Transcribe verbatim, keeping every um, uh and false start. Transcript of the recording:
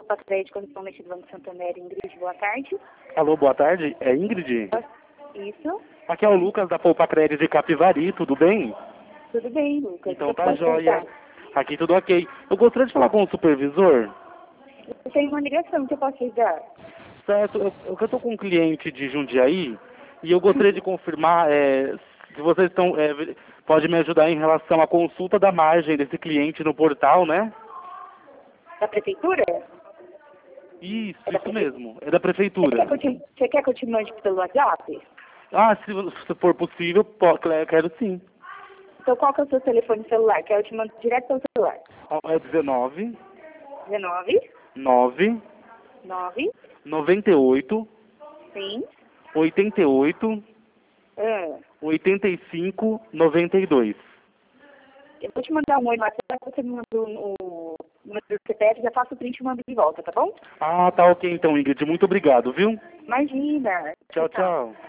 Patréia de Correspondente do Banco Santander, Ingrid, boa tarde. Alô, boa tarde. É Ingrid? Isso. Aqui é o Lucas da Poupa Crédito de Capivari, tudo bem? Tudo bem, Lucas. Então Eu tá posso jóia. ajudar? Aqui tudo ok. Eu gostaria de falar com o supervisor. Eu tenho uma ligação que eu posso ajudar. Certo, eu, eu eu tô com um cliente de Jundiaí e eu gostaria de confirmar é, se vocês estão. É, pode me ajudar em relação à consulta da margem desse cliente no portal, né? Da prefeitura? Isso, É da isso prefe- mesmo. É da Você quer, prefeitura. que eu te, você quer que eu te mande pelo WhatsApp? Ah, se, se for possível, po- quero sim. Então qual que é o seu telefone celular? Que eu te mando direto pelo celular. Ó, é dezenove, dezenove, nove, nove, noventa e oito, sim. oitenta e oito, Ah, oitenta e cinco, noventa e dois. eu vou te mandar um oi no WhatsApp, você me manda o o número do C P F, já faço o print e mando de volta, tá bom? Ah, tá ok então, Ingrid. Muito obrigado, viu? Imagina. Tchau, tchau.